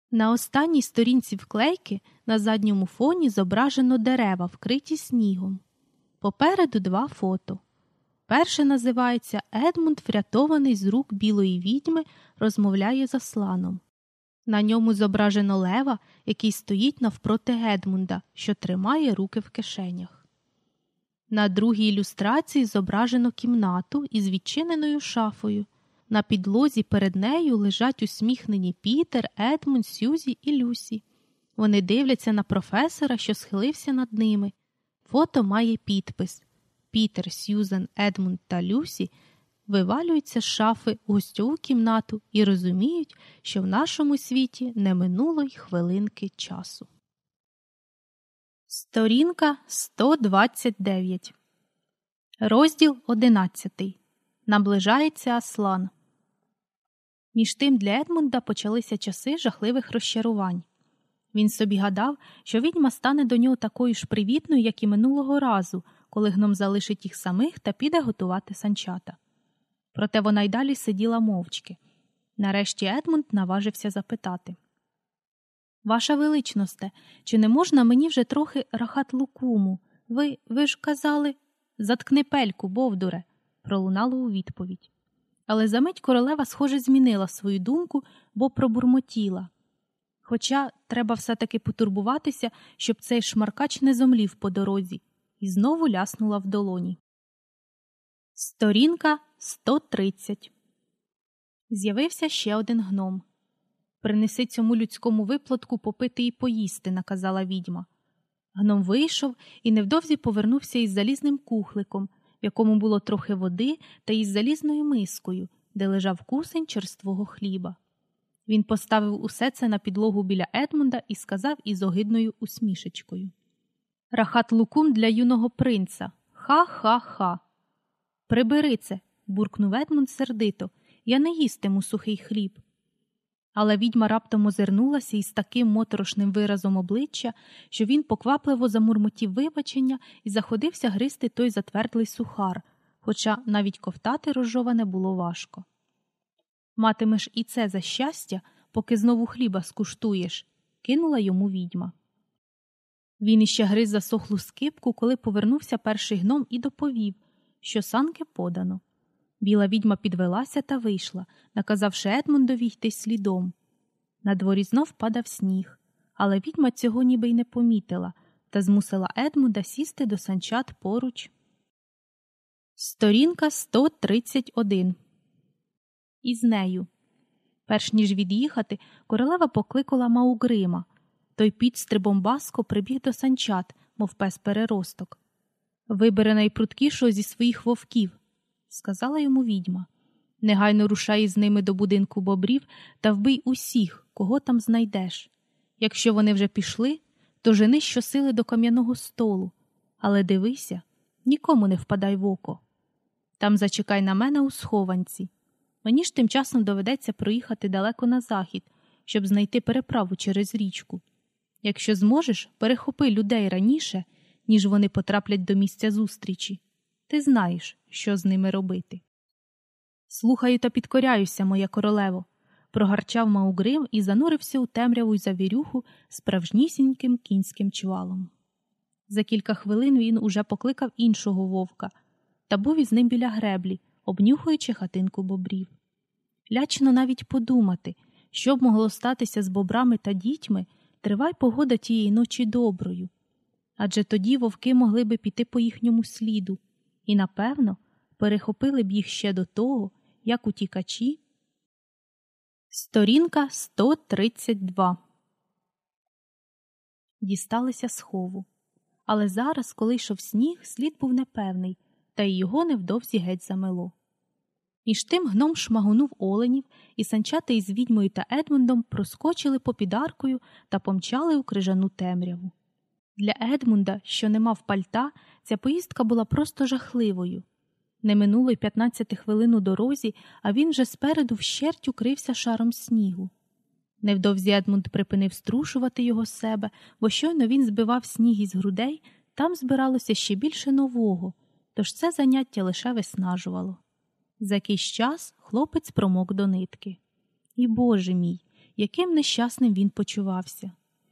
На останній сторінці вклейки на задньому фоні зображено дерева, вкриті снігом. Попереду 2 фото. Перше називається «Едмунд, врятований з рук білої відьми, розмовляє з Асланом». На ньому зображено лева, який стоїть навпроти Едмунда, що тримає руки в кишенях. На другій ілюстрації зображено кімнату із відчиненою шафою. На підлозі перед нею лежать усміхнені Пітер, Едмунд, Сьюзі і Люсі. Вони дивляться на професора, що схилився над ними. Фото має підпис. Пітер, Сьюзен, Едмунд та Люсі вивалюються з шафи у гостьову кімнату і розуміють, що в нашому світі не минуло й хвилинки часу. Сторінка 129. Розділ 11. Наближається Аслан. Між тим для Едмунда почалися часи жахливих розчарувань. Він собі гадав, що відьма стане до нього такою ж привітною, як і минулого разу, коли гном залишить їх самих та піде готувати санчата. Проте вона й далі сиділа мовчки. Нарешті Едмунд наважився запитати. «Ваша величносте, чи не можна мені вже трохи рахат-лукуму? Ви ж казали...» «Заткни пельку, бовдуре!» – пролунало у відповідь. Але за мить королева, схоже, змінила свою думку, бо пробурмотіла. Хоча треба все-таки потурбуватися, щоб цей шмаркач не зомлів по дорозі, і знову ляснула в долоні. Сторінка 130. З'явився ще один гном. «Принеси цьому людському виплатку попити і поїсти», – наказала відьма. Гном вийшов і невдовзі повернувся із залізним кухликом, в якому було трохи води, та із залізною мискою, де лежав кусень черствого хліба. Він поставив усе це на підлогу біля Едмунда і сказав із огидною усмішечкою. «Рахат-лукум для юного принца. Ха-ха-ха!» «Прибери це!» – буркнув Едмунд сердито. «Я не їстиму сухий хліб». Але відьма раптом озирнулася із таким моторошним виразом обличчя, що він поквапливо замурмотів вибачення і заходився гризти той затвердлий сухар, хоча навіть ковтати розжоване було важко. «Матимеш і це за щастя, поки знову хліба скуштуєш», – кинула йому відьма. Він іще гриз засохлу скипку, коли повернувся перший гном і доповів, що санки подано. Біла відьма підвелася та вийшла, наказавши Едмундові йти слідом. На дворі знов падав сніг, але відьма цього ніби й не помітила та змусила Едмунда сісти до санчат поруч. Сторінка 131. Із нею. Перш ніж від'їхати, королева покликала Маугрима. Той підстрибом баско прибіг до санчат, мов пес-переросток. «Вибери найпруткішого зі своїх вовків», – сказала йому відьма. «Негайно рушай із ними до будинку бобрів та вбий усіх, кого там знайдеш. Якщо вони вже пішли, то жени щосили до кам'яного столу. Але дивися, нікому не впадай в око. Там зачекай на мене у схованці. Мені ж тим часом доведеться проїхати далеко на захід, щоб знайти переправу через річку. Якщо зможеш, перехопи людей раніше, ніж вони потраплять до місця зустрічі. Ти знаєш, що з ними робити». «Слухаю та підкоряюся, моя королево», – прогарчав Маугрим і занурився у темряву й завірюху справжнісіньким кінським чвалом. За кілька хвилин він уже покликав іншого вовка та був із ним біля греблі, обнюхуючи хатинку бобрів. Лячно навіть подумати, що б могло статися з бобрами та дітьми, тривай погода тієї ночі доброю. Адже тоді вовки могли би піти по їхньому сліду і, напевно, перехопили б їх ще до того, як утікачі. Сторінка 132. Дісталися схову. Але зараз, коли йшов сніг, слід був непевний, та й його невдовзі геть замело. Між тим гном шмагонув оленів, і санчата із відьмою та Едмундом проскочили попід аркою та помчали у крижану темряву. Для Едмунда, що не мав пальта, ця поїздка була просто жахливою. Не минуло й 15 хвилин у дорозі, а він вже спереду вщерть укрився шаром снігу. Невдовзі Едмунд припинив струшувати його з себе, бо щойно він збивав сніг із грудей, там збиралося ще більше нового, тож це заняття лише виснажувало. За якийсь час хлопець промок до нитки. І, Боже мій, яким нещасним він почувався.